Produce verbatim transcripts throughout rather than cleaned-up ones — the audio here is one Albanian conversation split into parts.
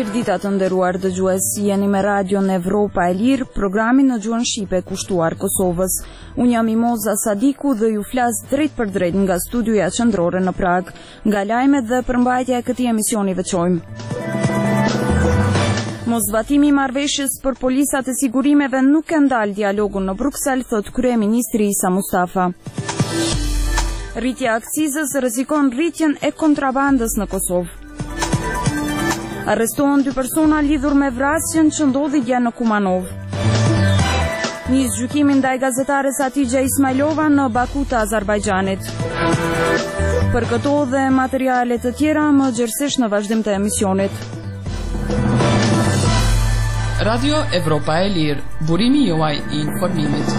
Mirëdita të nderuar dëgjues, jeni me Radion Evropa e Lirë, programin në gjuhën shqipe kushtuar Kosovës. Unë jam Imoza Sadiku dhe ju flas drejt për drejt nga studioja qendrore në Prag. Nga lajmet dhe përmbajtja e këtij emisioni veçojmë. Mosbatimi i marrëveshjes për polisat e sigurimeve nuk e ndal dialogun në Bruksel, thot kryeministri Isa Mustafa. Rritja akcizës rrezikon rritjen e kontrabandës në Kosovë. Arrestohen dy persona lidhur me vrasjen që ndodhi dje në Kumanov. Nis gjykimi ndaj gazetares Atija Ismailova në Baku të Azerbajxhanit. Për këto dhe materiale të tjera më gjerësisht në vazhdim të emisionit. Radio Evropa e Lirë, burimi juaj i informimit.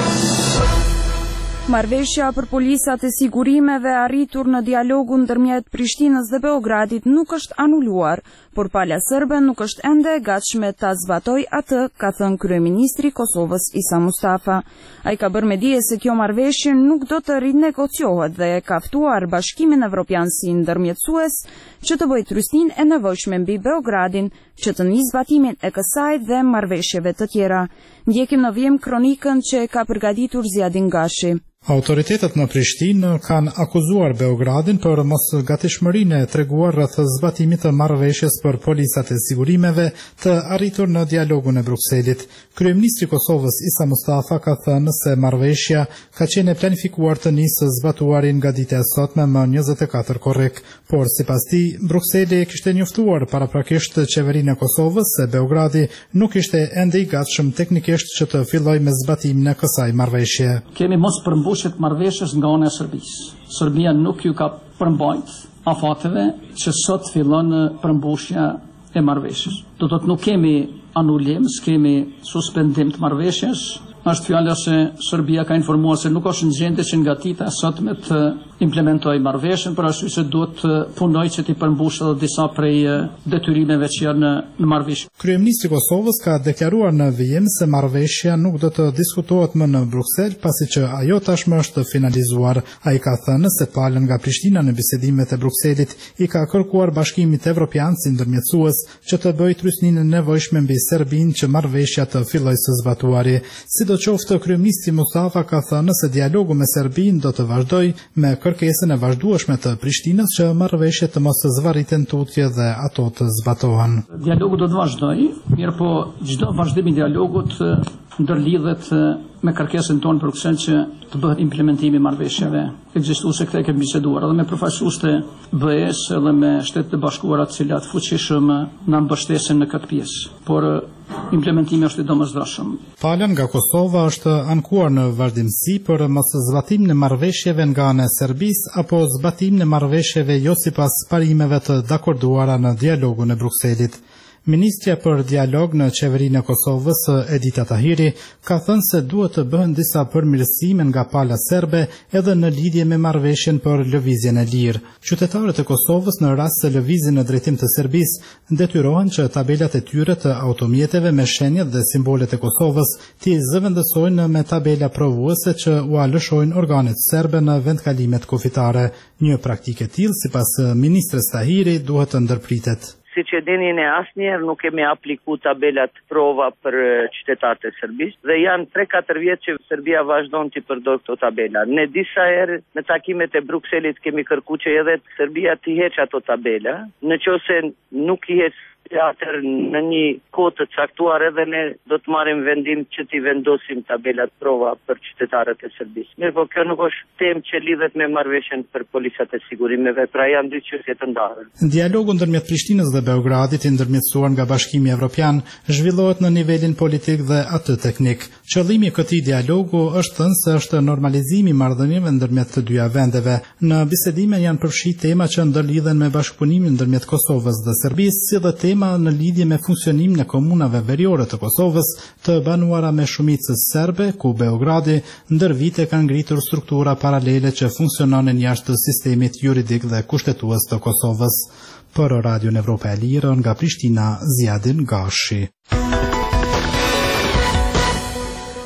Marrëveshja për polisat e sigurimeve arritur në dialogun ndërmjet Prishtinës dhe Beogradit nuk është anuluar, por pala serbe nuk është ende e gatshme ta zbatoj atë, ka thënë kryeministri i Kosovës Isa Mustafa. Ai ka bërë me dije se kjo marrëveshje nuk do të rinegociohet dhe ka ftuar Bashkimin Evropian si ndërmjetësues që të bëjë trysninë e nevojshme mbi Beogradin që të nisë zbatimin e kësaj dhe marrëveshjeve të tjera. Ndjekim në vijim kronikën që ka përgatitur Ziadin Gashi. Autoritetet në Prishtinë kanë akuzuar Beogradin për mosgatishmërinë e treguar rreth zbatimit të marrëveshjes për polisat e sigurimeve të arritur në dialogun e Brukselit. Kryeministri i Kosovës Isa Mustafa ka thënë se marrëveshja ka qenë planifikuar të nisë zbatuarin nga dita e sotme më njëzet e katër korrik, por sipas tij Brukseli kishte njoftuar paraprakisht qeverinë e Kosovës se Beogradi nuk ishte ende i gatshëm teknikisht që të fillojë me zbatimin e kësaj marrëveshje. Kemi mos përmbushjet marrëveshjes nga ana e Serbisë. Serbia nuk ju ka përmbajt afateve që sot fillon përmbushja e marrëveshjes. Do të thotë nuk kemi anulim, s'kemi suspendim të marrëveshjes. Është fjala se Serbia ka informuar se nuk është në gjendje që nga dita e sotme të implementoj marrëveshjen, për arsye se duhet të punoj që të përmbushë edhe disa prej detyrimeve që janë në marrëveshje. Kryeministri i Kosovës ka deklaruar në vijim se marrëveshja nuk do të diskutohet më në Bruksel, pasi që ajo tashmë është finalizuar. Ai ka thënë se palën nga Prishtina në bisedimet e Brukselit i ka kërkuar Bashkimit Evropian si ndërmjetësues që të bëjë trysninë e nevojshme mbi Serbinë që marrëveshja të fillojë së zbatuari. Sidoqoftë, kryeministri Mustafa ka thënë se dialogu me Serbinë do të vazhdojë me kërkesën e vazhdueshme të Prishtinës që marrëveshjet të mos zvarriten tutje dhe ato të zbatohen. Dialogu do të vazhdojë, mirë po çdo vazhdim i dialogut ndërlidhet me kërkesën tonë për Bruksel që të bëhet implementimi i marrëveshjeve ekzistuese. Këtë kemi biseduar edhe me përfaqësues të B E-s edhe me Shtetet e Bashkuara, të cilat fuqishëm na mbështesin në këtë pjesë. Por implementimi është i domosdoshëm. Pala nga Kosova është ankuar në vazhdimsi për mos zbatim në marrëveshjeve nga ana e Serbisë apo zbatim në marrëveshjeve jo sipas parimeve të dakorduara në dialogun e Brukselit. Ministrja për dialog në qeverinë e Kosovës, Edita Tahiri, ka thënë se duhet të bëhen disa përmirësime nga pala serbe edhe në lidhje me marrëveshjen për lëvizjen e lirë. Qytetarët e Kosovës në rast se lëvizin në drejtim të Serbisë detyrohen që tabelat e tyre të automjeteve me shenjat dhe simbolet e Kosovës t'i zëvendësojnë me tabela provuese që u lëshojnë organet serbe në vendkalimet kufitare. Një praktikë e tillë, sipas ministres Tahiri, duhet të ndërpritet. Si që dini, ne asnjëherë nuk kemi apliku tabelat prova për qytetarët e Serbisë dhe janë tre katër vjet që Serbia vazhdon të përdor këto tabela. Ne disa herë në takimet e Brukselit kemi kërkuar që edhe Serbia të heqë ato tabela. Nëse nuk i heq atër në një kohë të caktuar edhe ne do të marrim vendim që t'i vendosim tabelat prova për qytetarët e Serbisë. Mirë, po kjo nuk është temë që lidhet me marrëveshjen për polisat e sigurimeve, pra janë dy çështje të ndarë. Dialogu ndërmjet Prishtinës dhe Beogradit, i ndërmjetësuar nga Bashkimi Evropian, zhvillohet në nivelin politik dhe atë teknik. Qëllimi i këtij dialogu është thënë se është normalizimi i marrëdhënieve ndërmjet të dyja vendeve. Në bisedime janë përfshirë tema që ndërlidhen me bashkëpunimin ndërmjet Kosovës dhe Serbisë, si dhe tema në lidhje me funksionimin e komunave veriore të Kosovës të banuara me shumicë serbe, ku Beogradi ndër vite ka ngritur struktura paralele që funksiononin jashtë sistemit juridik dhe kushtetues të Kosovës. Për Radion Evropa e Lirë, nga Prishtina, Ziadin Gashi.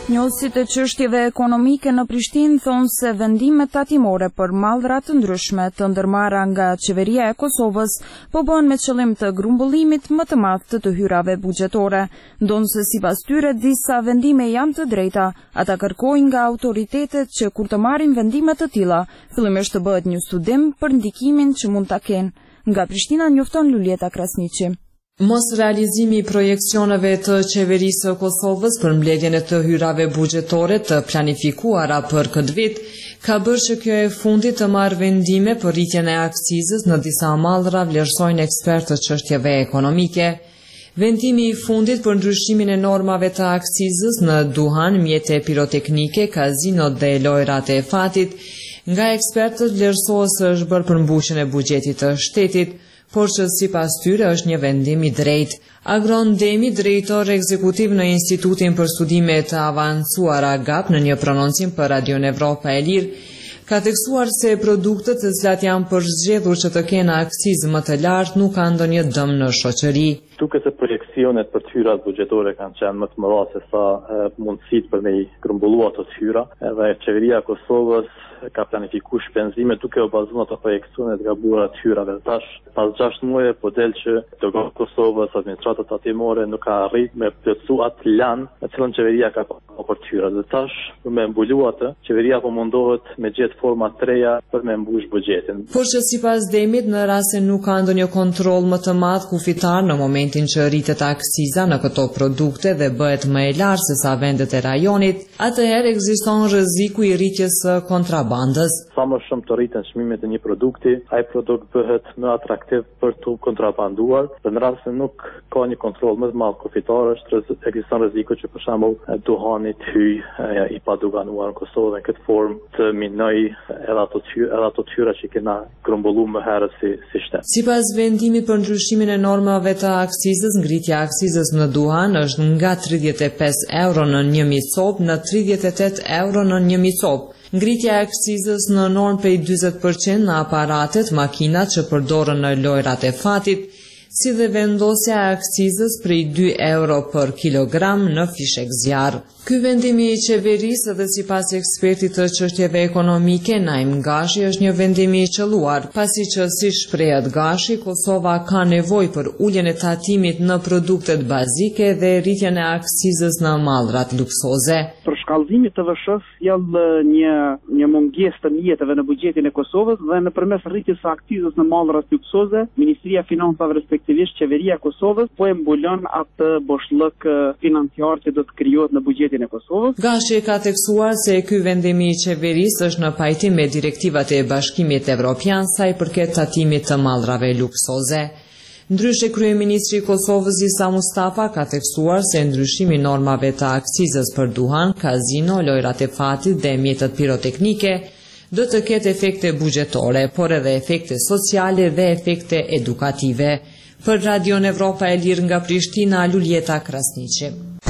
Njohësit e çështjeve ekonomike në Prishtinë thonë se vendimet tatimore për mallra të ndryshme të ndërmarra nga qeveria e Kosovës po bën me qëllim të grumbullimit më të madh të të hyrave buxhetore, ndonse sipas tyre disa vendime janë të drejta, ata kërkojnë nga autoritetet që kur të marrin vendime të tilla, fillimisht të bëhet një studim për ndikimin që mund ta kenë. Nga Prishtina njofton Lulieta Krasniqi. Mos realizimi i projekcioneve të qeverisë së Kosovës për mbledhjen e të hyrave buxhetore të planifikuara për këtë vit ka bërë që kjo e fundit të marrë vendime për rritjen e aksizës në disa mallra, vlerësojnë ekspertë të çështjeve ekonomike. Vendimi i fundit për ndryshimin e normave të aksizës në duhan, mjete piroteknike, kazinot dhe lojrat e fatit, nga ekspertët vlerësohet se është bërë për mbushjen e buxhetit të shtetit, por që sipas tyre është një vendim i drejtë. Agron Demi, drejtor ekzekutiv në Institutin për Studime të Avancuara G A P në një prononcim për Radion Evropa e Lirë, ka theksuar se produktet të cilat janë përzgjedhur që të kenë aksizë më të lartë nuk kanë ndonjë dëm në shoqëri. Duket se projekcionet për të hyrat buxhetore kanë qenë më të mëdha se sa mundësitë për me i grumbulluar ato të hyra, edhe qeveria e Kosovës ka planifikuar shpenzime duke u bazuar ato projekcione të gabuara të hyrave. Tash, pas gjashtë muajve po del që Doga Kosovës, administrata tatimore nuk ka arritur me plotësu atë lan me cilën qeveria ka pasur për të hyrat. Dhe tash, për me mbulu atë, qeveria po mundohet me gjetë forma të reja për me mbush buxhetin. Por që sipas Demit, në rast se nuk ka ndonjë kontroll më të madh kufitar në momentin që rritet aksiza në këto produkte dhe bëhet më e lartë se sa vendet e rajonit, atëherë ekziston rreziku i rritjes së kontrabandës. Sa më shumë të rriten çmimet e një produkti, ai produkt bëhet më atraktiv për të kontrabanduar. Dhe në rast se nuk ka një kontroll më të madh kufitar, është ekziston rreziku që për shembull duhani të hyjë i paduganuar në Kosovë në këtë formë të minoj edhe ato edhe ato hyra që kena grumbulluar më herët si si shtet. Sipas vendimit për ndryshimin e normave të aksizës, ngritja e aksizës në duhan është nga tridhjetë e pesë euro në një mijë copë në tridhjetë e tetë euro në një mijë copë. Ngritja e aksizës në normë prej njëzet përqind në aparatet, makinat që përdoren në lojrat e fatit, si dhe vendosja e aksizës prej dy euro për kilogram në fishek zjarr. Ky vendimi i qeverisë dhe sipas ekspertit të çështjeve ekonomike Naim Gashi është një vendim i qelluar, pasi që si shprehet Gashi, Kosova ka nevojë për uljen e tatimit në produktet bazike dhe rritjen e aksizës në mallrat luksoze. Për shkallëzimin të T V S-s sjell një një mungesë të mjeteve në buxhetin e Kosovës dhe nëpërmes rritjes së aksizës në mallrat luksoze, Ministria e Financave respektivisht qeveria e Kosovës po e mbulon atë boshllëk financiar që do të krijohet në buxhetin e Kosovës. Gashi ka theksuar se ky vendimi i qeverisë është në pajtim me direktivat e Bashkimit Evropian sa i përket tatimit të mallrave luksoze. Ndryshe, kryeministri i Kosovës Isa Mustafa ka theksuar se ndryshimi i normave të aksizës për duhan, kazino, lojrat e fatit dhe mjetet piroteknike do të ketë efekte buxhetore, por edhe efekte sociale dhe efekte edukative. Për Radion Evropa e Lirë nga Prishtina, Lulieta Krasniqi.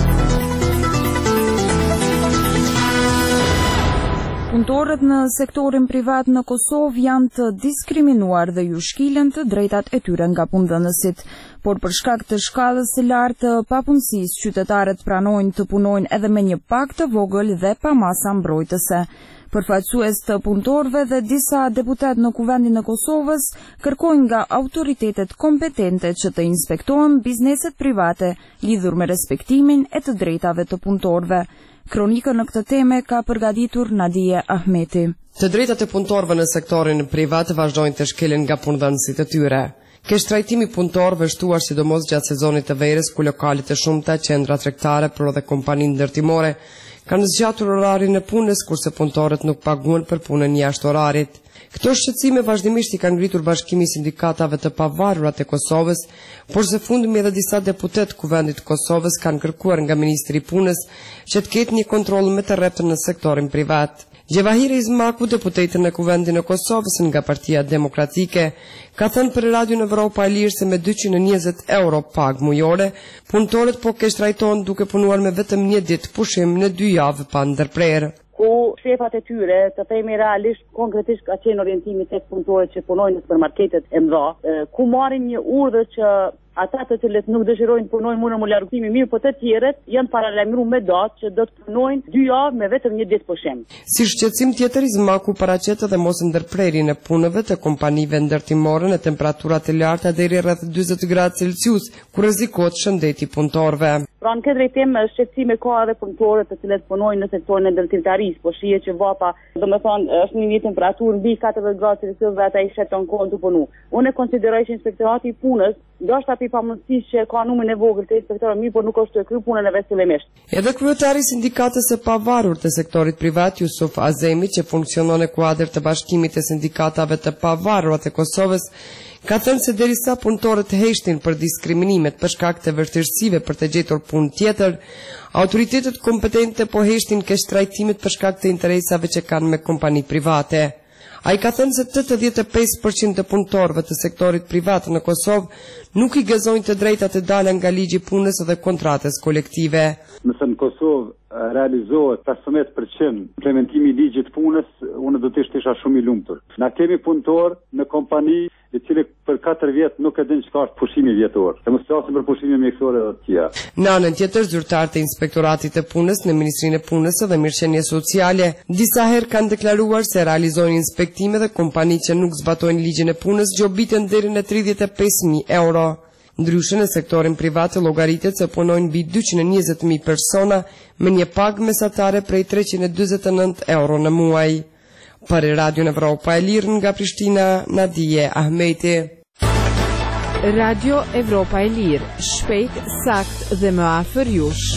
Punëtorët në sektorin privat në Kosovë janë të diskriminuar dhe ju shkilen të drejtat e tyre nga punëdhënësit, por për shkak të shkallës së lartë të papunësisë, qytetarët pranojnë të punojnë edhe me një pak të vogël dhe pa masa mbrojtëse. Përfaqësues të punëtorëve dhe disa deputet në Kuvendin e Kosovës kërkojnë nga autoritetet kompetente që të inspektohen bizneset private lidhur me respektimin e të drejtave të punëtorëve. Kronikën në këtë teme ka përgatitur Nadia Ahmeti. Të drejtat e punëtorëve në sektorin privat vazhdojnë të shkelen nga punëdhënësit e tyre. Ke shtrajtimi punëtorëve shtuar sidomos gjatë sezonit të verës, ku lokalet e shumta, qendra tregtare, por edhe kompaninë ndërtimore kanë zgjatur orarin e punës, kurse punëtorët nuk paguhen për punën jashtë orarit. Këto shqetësime vazhdimisht i kanë ngritur Bashkimi i Sindikatave të Pavarura të Kosovës, por së fundmi edhe disa deputet Kuvendit të Kosovës kanë kërkuar nga Ministri i Punës që të ketë një kontroll më të rreptë në sektorin privat. Gjevahiri Izmaku, deputete në Kuvendin e Kosovës nga Partia Demokratike, ka thënë për Radion Evropa e Lirë se me dyqind e njëzet euro pagë mujore, punëtorët po ke shtrajtohen duke punuar me vetëm një ditë pushim në dy javë pa ndërprerje. Ku shefat e tyre, të themi realisht, konkretisht ka qenë orientimi tek punëtorët që punojnë në supermarketet e mëdha, ku marrin një urdhër që ata të cilët nuk dëshirojnë punojnë mundën më largëtimi mirë, po të tjerët janë paralajmëruar me datë që do të punojnë dy javë me vetëm një ditë pushim. Si shqetësim tjetër, Izmaku paraqet edhe mos ndërprerjen e punëve të kompanive ndërtimore në temperaturat të larta deri rreth dyzet gradë Celsius, ku rrezikohet shëndeti punëtorëve. Pra në këtë drejtim shqetësime ka edhe punëtorët të cilët punojnë në sektorin e ndërtimtarisë, po shihet që vapa, domethënë është një temperaturë mbi katërdhjetë gradë Celsius dhe ata i sheton kohën të punu. Unë konsideroj që inspektorati i punës ndoshta pi pamundësisht që ka numrin e vogël të inspektorëve mirë, por nuk është të kryer punën e vet fillimisht. Edhe kryetari i sindikatës së pavarur të sektorit privat, Jusuf Azemi, që funksionon në kuadër të Bashkimit të Sindikatave të Pavarura të Kosovës, ka thënë se derisa punëtorët heshtin për diskriminimet për shkak të vështirësive për të gjetur punë tjetër, autoritetet kompetente po heshtin keq trajtimet për shkak të interesave që kanë me kompani private. Ai ka thënë se tetëdhjetë e pesë përqind të punëtorëve të sektorit privat në Kosovë nuk i gëzojnë të drejtat e dala nga ligji i punës dhe kontratës kolektive. Nëse në Kosovë realizohet pesëmbëdhjetë përqind implementimi i ligjit punës, unë do të isha shumë i lumtur. Na kemi punëtor në kompani i cili për katër vjet nuk e din çka është pushimi vjetor. Ne mos flasim për pushime mjekësore dhe të tjera. Në anën tjetër, zyrtarët të Inspektoratit të Punës në Ministrinë e Punës dhe Mirëqenies Sociale disa herë kanë deklaruar se realizojnë inspektime dhe kompani që nuk zbatojnë ligjin e punës gjobiten deri në tridhjetë e pesë mijë euro. Ndryshe në sektorin privat llogaritet se punojnë mbi dyqind e njëzet mijë persona me një pagë mesatare prej treqind e dyzet e nëntë euro në muaj. Për Radio Evropa e Lirë nga Prishtina, Nadije Ahmeti. Radio Evropa e Lirë, shpejt, sakt dhe më afër jush.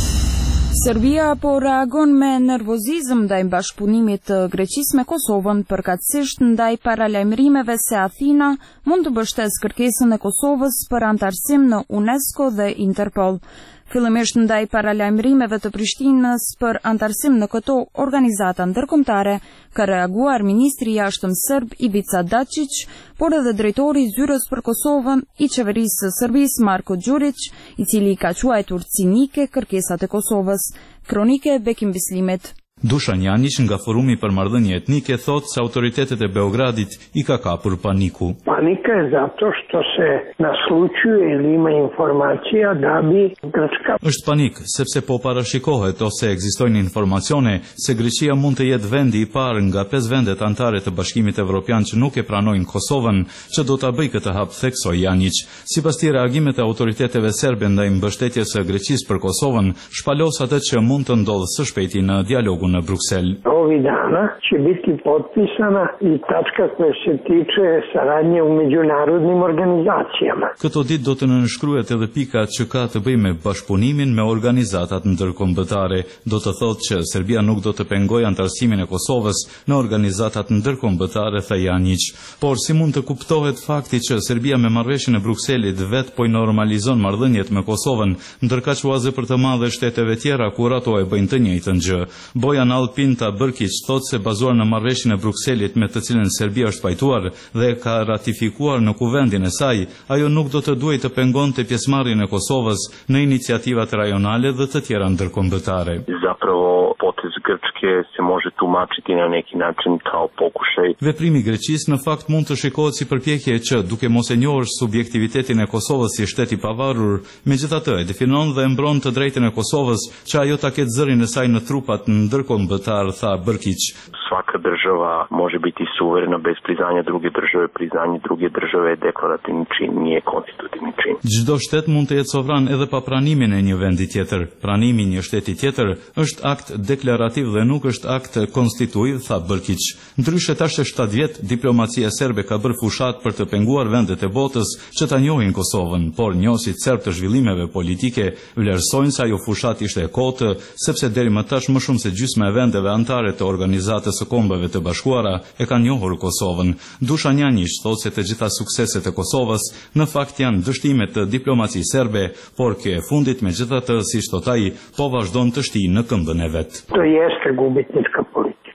Serbia po reagon me nervozizëm ndaj bashkëpunimit të Greqisë me Kosovën, përkatësisht ndaj paralajmërimeve se Athina mund të mbështesë kërkesën e Kosovës për antarësim në UNESCO dhe Interpol. Fillimisht ndaj paralajmërimeve të Prishtinës për antarësim në këto organizata ndërkombëtare, ka reaguar ministri i jashtëm serb Ivica Dačić, por edhe drejtori i zyrës për Kosovën i qeverisë së Serbisë Marko Đurić, i cili ka quajtur cinike kërkesat e Kosovës. Kronike Bekim Bislimet. Dušan Janić nga Forumi për marrëdhënie etnike thot se autoritetet e Beogradit i ka kapur paniku. Panika je zato što se naslućuje ili ima informacija da bi Grčka... Është panik, sepse po parashikohet ose ekzistojnë informacione se Greqia mund të jetë vendi i parë nga pesë vendet anëtare të Bashkimit Evropian që nuk e pranojnë Kosovën, që do ta bëjë këtë hap, theksoi Janić. Sipas tij, reagimet e autoriteteve serbe ndaj mbështetjes së Greqisë për Kosovën shpalos atë që mund të ndodhë së shpejti në dialogun në Bruksel. Ovih dana će biti potpisana i tačka koja se tiče saradnje u međunarodnim organizacijama. Këto ditë do të nënshkruhet edhe pika që ka të bëjë me bashkëpunimin me organizatat ndërkombëtare. Do të thotë që Serbia nuk do të pengojë antarësimin e Kosovës në organizatat ndërkombëtare, tha Janić. Por si mund të kuptohet fakti që Serbia me marrëveshjen e Brukselit vet po i normalizon marrëdhëniet me Kosovën, ndërkaq uazë për të madhe shteteve tjera kur ato e bëjnë të njëjtën gjë. Bojan Alpinta Bërkić thot se bazuar në marrëveshjen e Brukselit me të cilën Serbia është pajtuar dhe ka ratifikuar në kuvendin e saj, ajo nuk do të duhej të pengonte pjesëmarrjen e Kosovës në iniciativat rajonale dhe të tjera ndërkombëtare. Zapravo potez Grčke se može tumačiti na neki način kao pokušaj. Veprimi i Greqisë në fakt mund të shikohet si përpjekje që, duke mos e njohur subjektivitetin e Kosovës si shtet i pavarur, megjithatë e definon dhe e mbron të drejtën e Kosovës që ajo ta ketë zërin e saj në trupat ndërkombëtar, tha Bërkić. Svaka država može biti suverena bez priznanja druge države, priznanje druge države je deklarativni čin, nije konstitutivni čin. Çdo shtet mund të jetë sovran edhe pa pranimin e një vendi tjetër. Pranimi i një shteti tjetër është akt deklarativ dhe nuk është akt konstituiv, tha Bërkić. Ndryshe tash shtatë vjet diplomacia serbe ka bërë fushat për të penguar vendet e botës që ta njohin Kosovën, por njohësit serb të zhvillimeve politike vlerësojnë se ajo fushat ishte e kotë, sepse deri më tash më shumë se gjysma e vendeve anëtare të Organizatës së Kombeve të Bashkuara e kanë njohur Kosovën. Dušan Janić thotë se të gjitha sukseset e Kosovës në fakt janë dështimet të diplomacisë serbe, por kjo e fundit megjithatë, siç thot ai, po vazhdon të shtojë në këmbën e vet. To jeste gubitnička politika.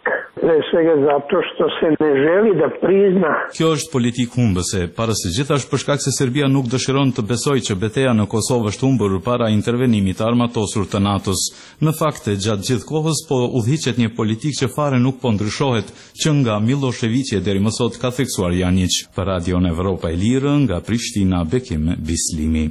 pre svega zato što se ne želi da prizna. Kjo është politikë humbëse, para së gjithash për shkak se Serbia nuk dëshiron të besojë që betejë në Kosovë është humbur para intervenimit të armatosur të NATO-s. Në fakt, gjatë gjithë kohës po udhëhiqet një politikë që fare nuk po ndryshohet, që nga Miloševiqi deri më sot ka theksuar Janić. Për Radion Evropa e Lirë, nga Prishtina, Bekim Bislimi.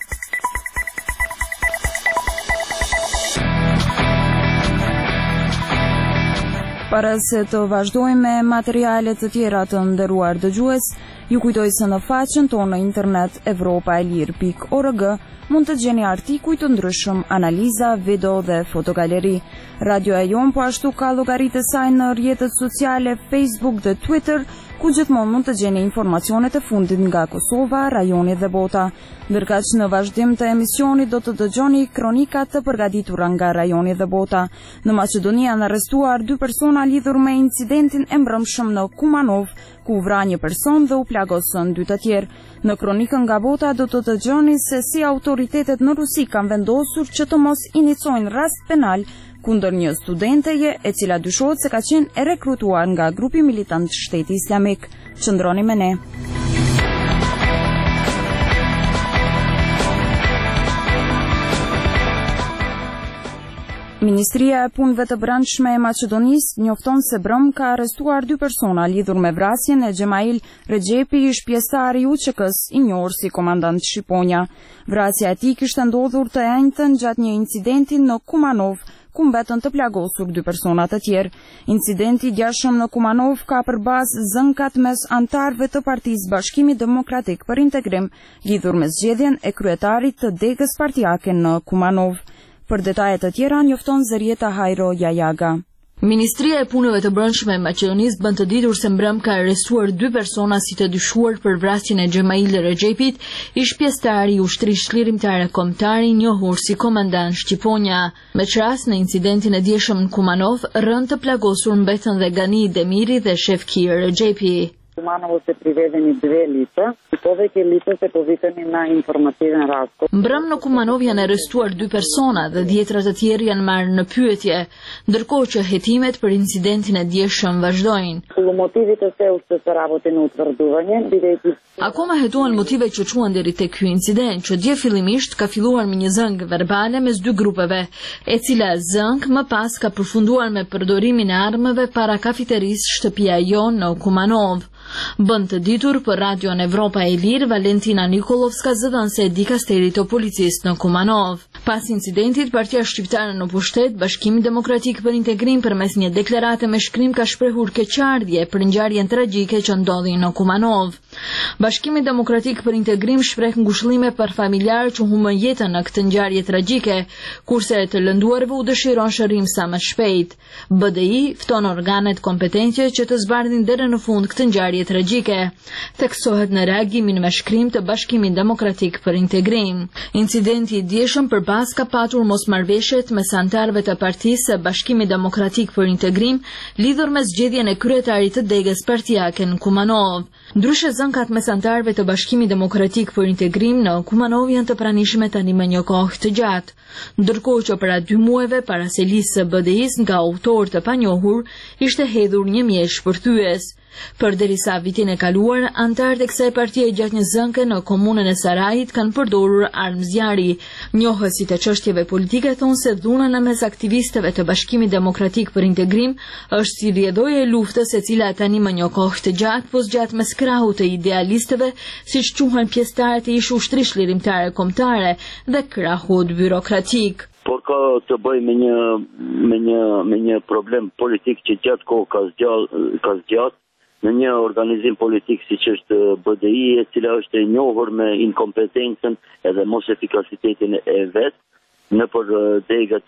Para se të vazhdojmë me materialet të tjera të nderuar dëgjues, ju kujtoj se në faqen tonë në internet evropaelir pikë org mund të gjeni artikuj të ndryshëm, analiza, video dhe fotogaleri. Radio e jon po ashtu ka llogaritë e saj në rrjetet sociale Facebook dhe Twitter, ku gjithmonë mund të gjeni informacionet e fundit nga Kosova, rajoni dhe bota. Ndërkaq në vazhdim të emisionit do të dëgjoni kronikat të përgatitura nga rajoni dhe bota. Në Maqedoni janë arrestuar dy persona lidhur me incidentin e mbrëmshëm në Kumanov, ku vra një person dhe u plagosën dy të tjerë. Në kronikën nga bota do të dëgjoni se si autoritetet në Rusi kanë vendosur që të mos inicojnë rast penal kundër një studenteje e cila dyshohet se ka qenë e rekrutuar nga grupi militant Shteti Islamik. Qëndroni me ne. Ministria e Punëve të Brendshme e Maqedonisë njofton se brëm ka arrestuar dy persona lidhur me vrasjen e Xhemail Rexhepi, ish pjesëtar i U Q K-s i njohur si komandant Shqiponja. Vrasja e tij kishte ndodhur të enjtën gjatë një incidenti në Kumanov, ku mbetën të plagosur dy persona të tjerë. Incidenti i gjashëm në Kumanov ka për bazë zënkat mes antarëve të Partisë Bashkimit Demokratik për Integrim, lidhur me zgjedhjen e kryetarit të degës partijake në Kumanov. Për detajet të tjera njofton Zërieta Hajro Jajaga. Ministria e Punëve të Brendshme e Maqedonisë bën të ditur se mbrëm ka arrestuar dy persona si të dyshuar për vrasjen e Xhemail Rexhepit, ish pjesëtar i ushtrisë çlirimtare kombëtare i njohur si komandant Shqiponja. Me rast në incidentin e dieshëm në Kumanov, rënë të plagosur mbetën dhe Gani Demiri dhe Shefki Rexhepi. Kumanovo se privedeni dve lice, i poveke lice se poviteni na informativen razgovor. Mbrëm në Kumanov janë arrestuar dy persona dhe dhjetra të tjerë janë marrë në pyetje, ndërkohë që hetimet për incidentin e dieshëm vazhdojnë. Motivit të seu të së rabotin në utërduvanje, бидејќи Akoma hetuan motive që çuan deri tek ky incident, që dje fillimisht ka filluar me një zëngë verbale mes dy grupeve, e cila zëngë më pas ka përfunduar me përdorimin e armëve para kafiterisë Shtëpia Jon në Kumanov. Bën të ditur për Radion Evropa e Lirë Valentina Nikolovska, zëdhënëse e dikasterit të policisë në Kumanov. Pas incidentit, Partia Shqiptare në pushtet, Bashkimi Demokratik për Integrim përmes një deklarate me shkrim ka shprehur keqardhje për ngjarjen tragjike që ndodhi në Kumanov. Bashkimi Demokratik për Integrim shpreh ngushëllime për familjarë që humbën jetën në këtë ngjarje tragjike, kurse të lënduarve u dëshiron shërim sa më shpejt. B D I fton organet kompetente që të zbardhin deri në fund këtë ngjarje tragjike. Theksohet në reagimin me shkrim të Bashkimit Demokratik për Integrim. Incidenti i dieshëm përbas ka patur mosmarrveshjet mes anëtarëve të Partisë së Bashkimit Demokratik për Integrim lidhur me zgjedhjen e kryetarit të degës partijake në Kumanov. Ndryshe zënkat mes anëtarëve të Bashkimit Demokratik për Integrim në Kumanov janë të pranishme tani me një kohë të gjatë, ndërkohë që para dy muajve para selisë së B D I-s nga autor të panjohur ishte hedhur një mjesh përthyes. Përderisa vitin e kaluar, antarët e kësaj partie gjatë një zënke në komunën e Sarajit kanë përdorur armë zjarri. Njohësit e çështjeve politike thonë se dhuna në mes aktivistëve të Bashkimit Demokratik për Integrim është si rrjedhoja e luftës e cila tani më një kohë të gjatë po zgjat mes krahut të idealistëve, siç quhen pjesëtarët e ish ushtrisë lirimtare kombëtare dhe krahut byrokratik. Por ka të bëj me një me një me një problem politik që gjatë kohë ka zgjat ka zgjat në një organizim politik si që është B D I, e cila është e njohur me inkompetencën edhe mos efikasitetin e vetë në për degët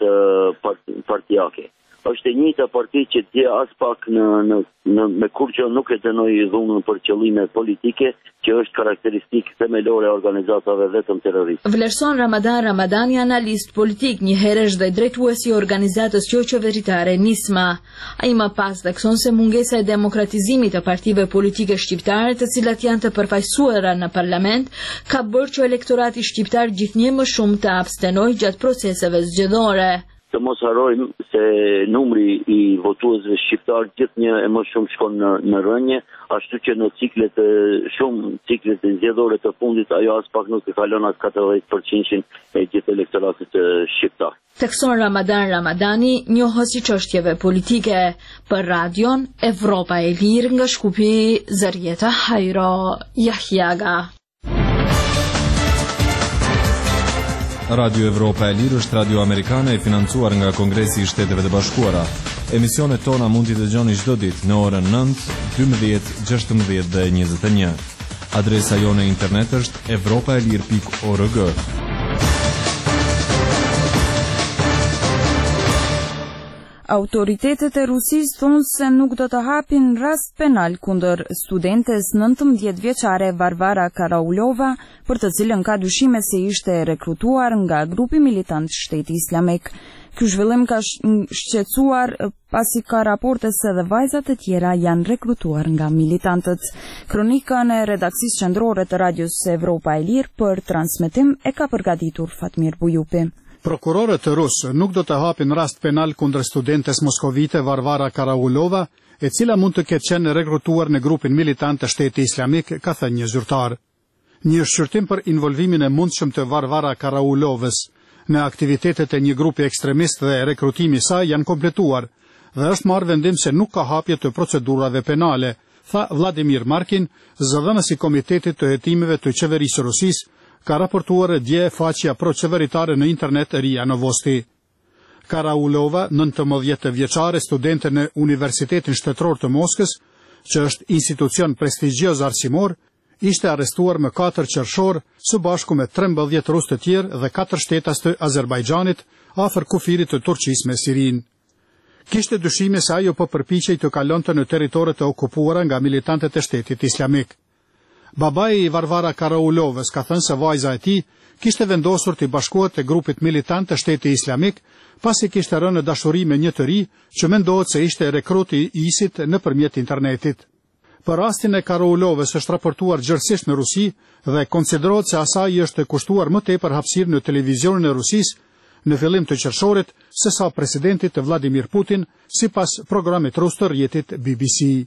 partijake. Është e njëjta parti që dje as pak në, në, në, me kur që nuk e dënoi dhunën për qëllime politike, që është karakteristikë themelore e organizatave vetëm terroriste. Vlerëson Ramadan Ramadani, analist politik, një herësh dhe drejtuesi i organizatës jo qeveritare Nisma. Ai më pas thekson se mungesa e demokratizimit të partive politike shqiptare, të cilat janë të përfaqësuara në parlament, ka bërë që elektorati shqiptar gjithnjë më shumë të abstenojë gjatë proceseve zgjedhore. të mos harrojmë se numri i votuesve shqiptar gjithnjë e më shumë shkon në, në rënje, ashtu që në ciklet e shumë ciklet e zgjedhore të fundit ajo as pak nuk e kalon as katërdhjetë përqind e gjithë elektoratit shqiptar. Tekson Ramadan Ramadani njohës i çështjeve politike për radion Evropa e Lirë nga Shkupi Zërjeta Hajro Jahjaga. Radio Evropa e Lirë është radio amerikane e financuar nga Kongresi i Shteteve të Bashkuara. Emisionet tona mund t'i dëgjoni çdo ditë në orën nëntë, dymbëdhjetë, gjashtëmbëdhjetë dhe njëzet e një. Adresa jone internet është evropaelir pikë org. Autoritetet e Rusisë thonë se nuk do të hapin rast penal kundër studentes nëntëmbëdhjetë vjeçare Varvara Karaulova, për të cilën ka dyshime se ishte rekrutuar nga grupi militant Shteti Islamik. Ky zhvillim ka shqetësuar pasi ka raporte se dhe vajzat e tjera janë rekrutuar nga militantët. Kronikën e redaksisë qendrore të Radios Evropa e Lirë për transmetim e ka përgatitur Fatmir Bujupi. Prokurorët rusë nuk do të hapin rast penal kundër studentes moskovite Varvara Karaulova, e cila mund të ketë qenë rekrutuar në grupin militant të Shteti Islamik, ka thënë një zyrtar. Një shqyrtim për involvimin e mundshëm të Varvara Karaulovës në aktivitetet e një grupi ekstremist dhe rekrutimi i saj janë kompletuar dhe është marrë vendim se nuk ka hapje të procedurave penale, tha Vladimir Markin, zëdhënës i Komitetit të Hetimeve të Qeverisë Rusisë, ka raportuar dje faqja pro-qeveritare në internet Ria Novosti. Karaulova, nëntëmbëdhjetë vjeçare, studente në Universitetin Shtetëror të Moskës, që është institucion prestigjioz arsimor, ishte arrestuar më katër qershor, së bashku me trembëdhjetë rusë të tjerë dhe katër shtetas të Azerbajxhanit, afër kufirit të Turqisë me Sirin. Kishte dyshime se ajo po përpiqej të kalonte në territoret e okupuara nga militantët e Shtetit Islamik. Babai i Varvara Karaulovës ka thënë se vajza e tij kishte vendosur të bashkohet te grupit militant të Shtetit Islamik, pasi kishte rënë në dashuri me një të ri që mendohet se ishte rekrut i ISIT nëpërmjet internetit. Për rastin e Karaulovës është raportuar gjërësisht në Rusi dhe konsiderohet se asaj është kushtuar më tepër hapësirë në televizionin e Rusisë në fillim të qershorit se sa presidentit Vladimir Putin, sipas programit rus të rrjetit B B C.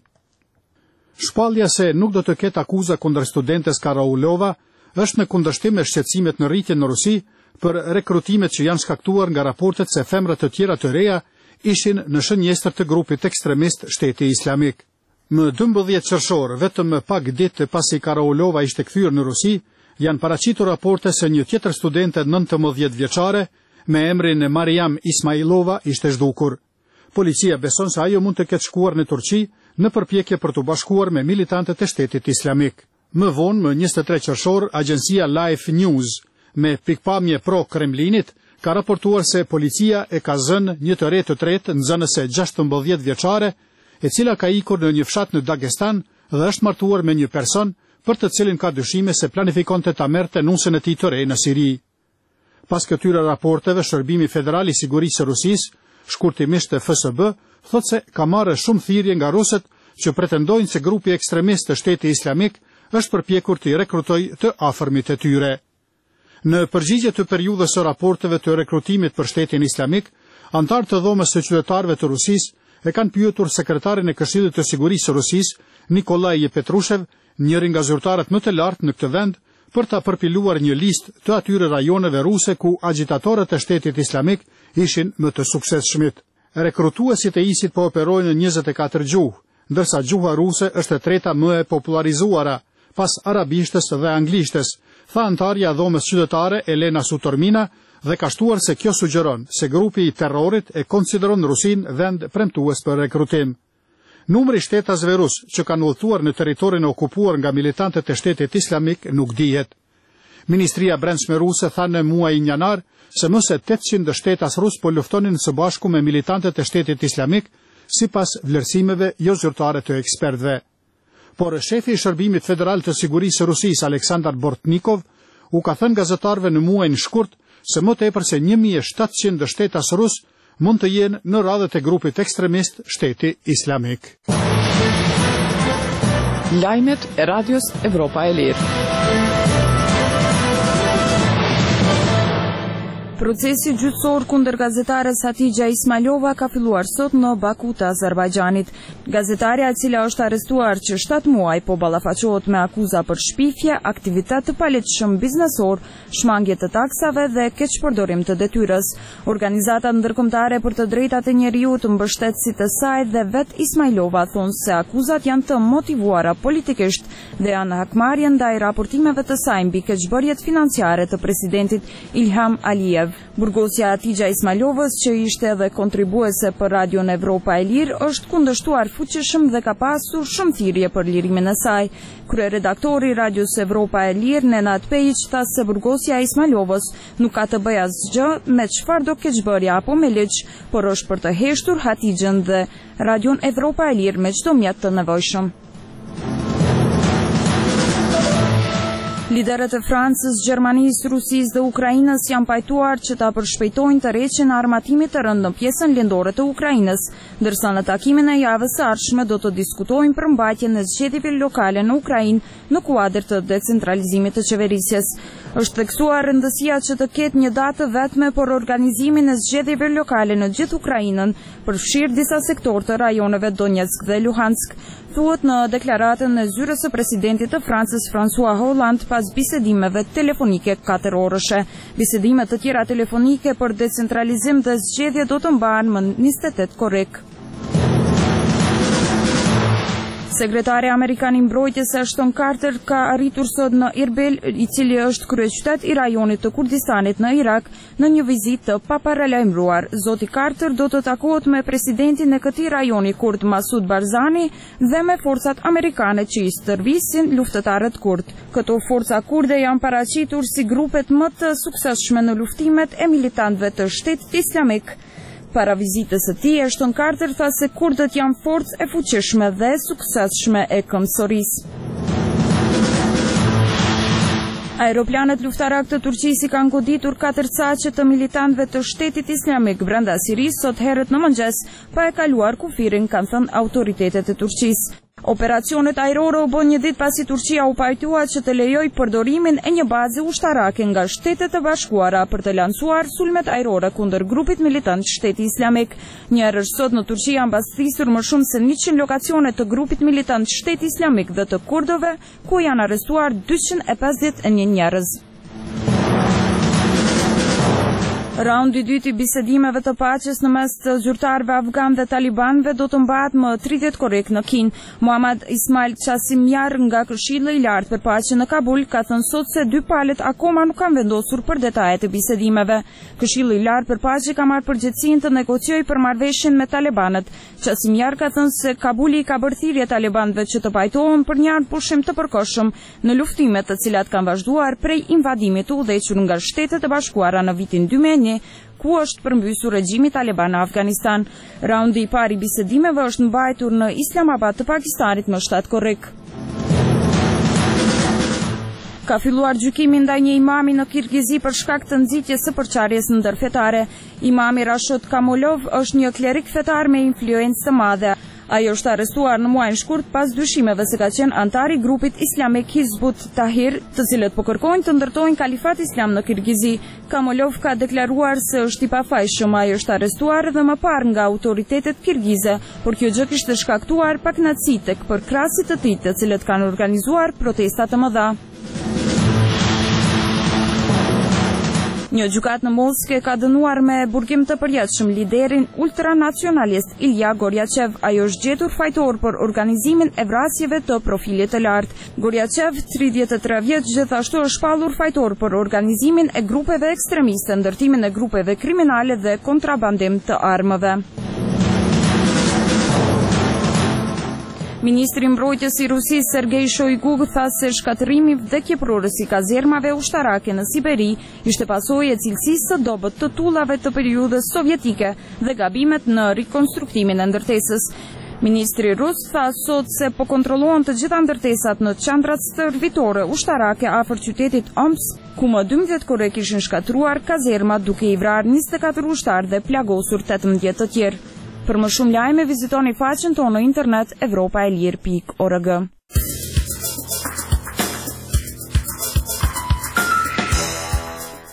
Shpallja se nuk do të ketë akuza kundër studentes Karaulova është në kundërshtim me shqetësimet në rritje në Rusi për rekrutimet që janë shkaktuar nga raportet se femrat të tjera të reja ishin në shënjestër të grupit ekstremist Shteti Islamik. Më dymbëdhjetë qershor, vetëm pak ditë pasi Karaulova ishte kthyer në Rusi, janë paraqitur raporte se një tjetër studente nëntëmbëdhjetë vjeçare me emrin Mariam Ismailova ishte zhdukur. Policia beson se ajo mund të ketë shkuar në Turqi në përpjekje për të bashkuar me militantët e Shtetit Islamik. Më vonë, më njëzet e tre qershor, agjencia Life News me pikpamje pro Kremlinit ka raportuar se policia e ka zënë një të re të tretë nxënëse gjashtëmbëdhjetë vjeçare, e cila ka ikur në një fshat në Dagestan dhe është martuar me një person për të cilin ka dyshime se planifikonte ta merrte nusën e tij të re në Siri. Pas këtyre raporteve, Shërbimi Federal i Sigurisë së Rusisë, shkurtimisht F S B, thot se ka marrë shumë thirrje nga rusët që pretendojnë se grupi ekstremist të Shtetit Islamik është përpjekur të i rekrutojë të afërmit e tyre. Në përgjigje të periudhës së raporteve të rekrutimit për Shtetin Islamik, antarë të dhomës së qytetarëve të Rusisë e kanë pyetur sekretarin e Këshillit të Sigurisë së Rusisë, Nikolaj Petrushev, njërin nga zyrtarët më të lartë në këtë vend, për ta përpiluar një listë të atyre rajoneve ruse ku agitatorët e Shtetit Islamik ishin më të suksesshmit. Rekrutuesit e ISIT po operojnë në njëzet e katër gjuhë, ndërsa gjuha ruse është e treta më e popularizuara, pas arabishtës dhe anglishtes, tha antarja dhomës qytetare Elena Sutormina, dhe ka shtuar se kjo sugjeron se grupi i terrorit e konsideron Rusin vend premtues për rekrutim. Numri shtetasve rus që kanë udhëtuar në territorin e okupuar nga militantët e Shtetit Islamik nuk dihet. Ministria Brendshme ruse tha në muajin janar se më se tetëqind shtetas rus po luftonin së bashku me militantët e Shtetit Islamik, sipas vlerësimeve jo zyrtare të ekspertëve. Por shefi i Shërbimit Federal të Sigurisë së Rusisë, Aleksandar Bortnikov, u ka thënë gazetarëve në muajin shkurt se më tepër se një mijë e shtatëqind shtetas rus mund të jenë në radhët e grupit ekstremist Shteti Islamik. Lajmet e Radios Evropa e Lirë. Procesi gjyqësor kundër gazetares Hatixha Ismailova ka filluar sot në Baku të Azerbajxhanit. Gazetarja e cila është arrestuar që shtatë muaj po ballafaqohet me akuza për shpifje, aktivitet të palegjshëm biznesor, shmangje të taksave dhe keqpërdorim të detyrës. Organizatat ndërkombëtare për të drejtat e njeriut, mbështetësit e saj dhe vet Ismailova thonë se akuzat janë të motivuara politikisht dhe janë hakmarrje ndaj raportimeve të saj mbi keqbërjet financiare të presidentit Ilham Aliyev. Burgosja Hatixha Ismailovës, që ishte edhe kontribuese për Radion Evropa e Lirë, është kundërshtuar fuqishëm dhe ka pasur shumë thirrje për lirimin e saj. Kryeredaktori i Radios Evropa e Lirë, Nenad Pejić, tha se burgosja e Ismailovës nuk ka të bëjë asgjë me çfarë do keqbërja apo me ligj, por është për të heshtur Hatixhën dhe Radion Evropa e Lirë me çdo mjet të nevojshëm. Liderët e Francës, Gjermanisë, Rusisë dhe Ukrainës janë pajtuar që ta përshpejtojnë tërheqjen e armatimit të rënd në pjesën lindore të Ukrainës, ndërsa në takimin e javës së ardhshme do të diskutojnë për mbajtjen e zgjedhjeve lokale në Ukrainë në kuadër të decentralizimit të qeverisjes. Është theksuar rëndësia që të ketë një datë vetme për organizimin e zgjedhjeve lokale në gjithë Ukrainën, përfshirë disa sektorë të rajoneve Donetsk dhe Luhansk. Thuhet në deklaratën e zyrës së presidentit të Francës François Hollande pas bisedimeve telefonike katër orëshe. Bisedime të tjera telefonike për decentralizim dhe zgjedhje do të mbahen më njëzet e tetë korrik. Sekretari amerikan i mbrojtjes Ashton Carter ka arritur sot në Erbil, i cili është kryeqytet i rajonit të Kurdistanit në Irak, në një vizitë të paparalajmëruar. Zoti Carter do të takohet me presidentin e këtij rajoni kurd Masud Barzani dhe me forcat amerikane që i stërvisin luftëtarët kurd. Këto forca kurde janë paraqitur si grupet më të suksesshme në luftimet e militantëve të Shtetit Islamik. Para vizitës së tij, Ashton Carter tha se kurdët janë forcë e fuqishme dhe suksesshme e këmbësorisë. Aeroplanet luftarak të Turqisë kanë goditur katër caqe të militantëve të Shtetit Islamik brenda Sirisë sot herët në mëngjes, pa e kaluar kufirin, kanë thënë autoritetet e Turqisë. Operacionet ajrore u bën një ditë pasi Turqia u pajtua që të lejoj përdorimin e një baze ushtarake nga Shtetet e Bashkuara për të lancuar sulmet ajrore kundër grupit militant Shteti Islamik. Një herë sot në Turqi janë mbastrisur më shumë se njëqind lokacione të grupit militant Shteti Islamik dhe të kurdëve, ku janë arrestuar dyqind e pesëdhjetë e një njerëz. Raundi i dytë i bisedimeve të paqes në mes të zyrtarëve afgan dhe talibanëve do të mbahet më tridhjetë korrik në Kin. Muhammad Ismail Qasimjar nga Këshilli i Lartë për Paqe në Kabul ka thënë sot se dy palët akoma nuk kanë vendosur për detajet e bisedimeve. Këshilli i Lartë për Paqe ka marrë përgjegjësinë të negociojë për marrëveshjen me talibanët. Qasimjar ka thënë se Kabuli ka bërë thirrje talibanëve që të pajtohen për një pushim të përkohshëm në luftimet të cilat kanë vazhduar prej invadimit të udhëhequr nga Shtetet e Bashkuara në vitin dy mijë e një, ku është përmbysur regjimi taliban në Afganistan. Raundi i parë i bisedimeve është mbajtur në Islamabad të Pakistanit më shtatë korrik. Ka filluar gjykimi ndaj një imami në Kirgizi për shkak të nxitjes së përçarjes ndërfetare. Imami Rashod Kamolov është një klerik fetar me influencë të madhe. Ajo është arrestuar në muajin shkurt pas dyshimeve se ka qenë antar i grupit islamik Hizbut Tahrir, të cilët po kërkojnë të ndërtojnë kalifat islam në Kirgizi. Kamolov ka deklaruar se është i pafajshëm. Ai është arrestuar dhe më parë nga autoritetet kirgize, por kjo gjë kishte shkaktuar pakënaqësi tek përkrasit të tij, të cilët kanë organizuar protesta të mëdha. Një gjykat në Moskë ka dënuar me burgim të përjetshëm liderin ultranacionalist Ilja Gorjachev. Ajo është gjetur fajtor për organizimin e vrasjeve të profilit të lartë. Gorjachev, tridhjetë e tre vjeç, gjithashtu është shpallur fajtor për organizimin e grupeve ekstremiste, ndërtimin e grupeve kriminale dhe kontrabandim të armëve. Ministri i mbrojtjes i Rusisë Sergej Shoigu tha se shkatërrimi vdekjeprorës i kazermave ushtarake në Siberi ishte pasojë e cilësisë së dobët të tullave të periudhës sovjetike dhe gabimet në rikonstruktimin e ndërtesës. Ministri rus tha sot se po kontrollohen të gjitha ndërtesat në qendrat stërvitore ushtarake afër qytetit Omsk, ku më dymbëdhjetë korrik ishin shkatruar kazerma duke i vrarë njëzet e katër ushtarë dhe plagosur tetëmbëdhjetë të tjerë. Për më shumë lajme vizitoni faqen tonë në internet evropa e lirë pikë org.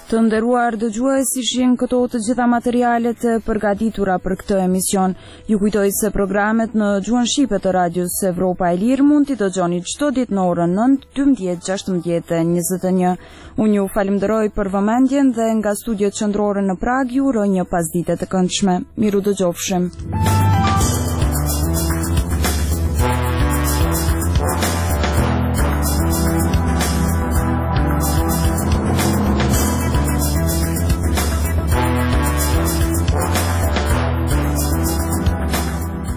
Të nderuar dëgjues, ishin këto të gjitha materialet e përgatitura për këtë emision. Ju kujtoj se programet në gjuhën shqipe të Radios Evropa e Lirë mund t'i dëgjoni çdo ditë në orën nëntë, dymbëdhjetë, gjashtëmbëdhjetë dhe njëzet e një. Unë ju falenderoj për vëmendjen dhe nga studiot qendrore në Prag ju uroj një pasdite të këndshme. Miru dëgjofshim.